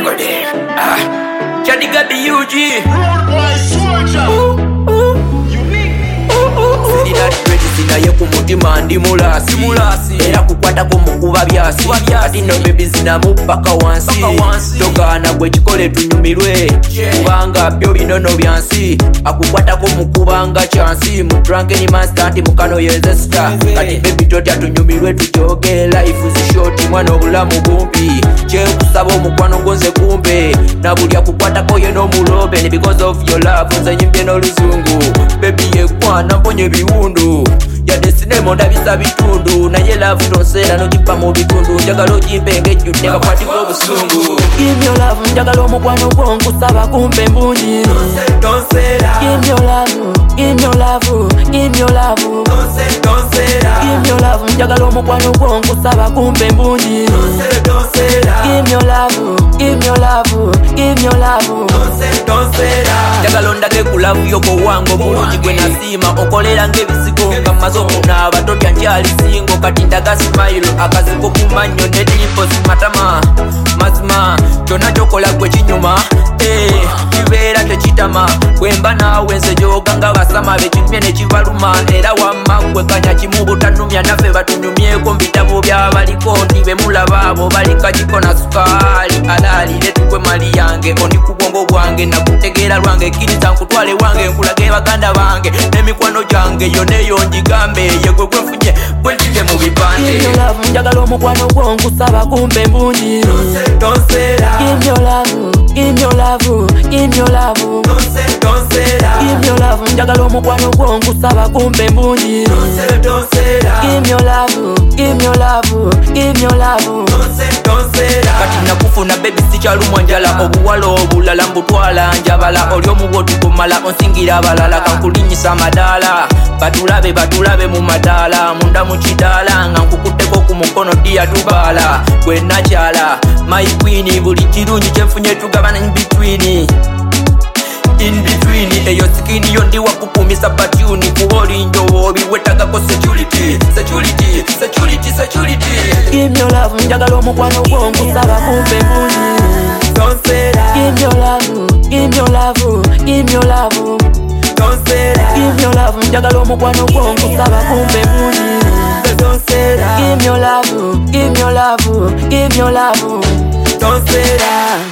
Chadiga BUG. Sinaye ku mutima ndi mulasi era kukwatako mukuba byasi ati no baby zinamupaka wansi togaana gwe kikole tunyumirwe kubanga byo binono byansi akukwatako mukubanga chansi mu drunken master ati mukano yeze star kati baby totya tunyumirwe tujoge life zishoti mwana obulamu bumpi kyekusaba omukwano gonze kumbe nabulya kukwatako yeno mulobe and because of your love nze nyimbye n'oluzungu baby yekwana mponye biwundu yadde sinema ondabisa bitundu naye love tonsera nogipa mu bitundu njagala ogimpe ng'ejjudde kakwatika obusungu give me your love njagala omukwano gwo nkusaba kumpe embungi give me your love give me your love give me your love give me your love njagala omukwano gwo nkusaba kumpe embungi give me your love give me your love give me your love njagala ondage ku love yoko wango bulungi gwe nasiima okolera ng'ebisigo nga mmaze okunaaba totya nkyali singo kati ndaga simayiro akaziko ku mannyo ne dimpo simatama mazima kyonna kyokola gwe kinyuma kibeera tekitama bwemba naawe nze gyoga nga basama bekinyumye ne kibaluma era wamma gwe kanya kimu butanumya naffe batunyumyeko mu bitabo byabaliko ndi be mulaba abo balikagiko na sukaali alaalire tukwe mali yange ondi ku bwongo bwange nakutegeera lwange kkiriza nkutwale wange nkulage baganda bange n'emikwano gyange yoneyo ngigambe yegwe gwenfunye gwentite mu bipande give me your love njagala omukwano gwo nkusaba kumpe embungi give me your love give me your love give me your love give me your love njagala omukwano gwo nkusaba kumpe embungi give me your love give me your love give me your love kati nakufuna baby sikyalumwa njala obuwala obulala mbutwala njabala oli omubwotu kumala onsingira abalala kankulinyisa amadaala batulabe mu madaala munda mu kidaala nga nkukutteko ku mukono diya tubaala gwe nakyala my queen buli kirungi kyenfunye tugabana in between eyo sikini yo ndi wakukumisa patuni kuba olinjowo obiwetagako security give me your love njagala omukwano gwo nkusaba kumpe embungi give me your love give me your love give me your love give me your love njagala omukwano gwo nkusaba kumpe embungi give me your love give me your love give me your love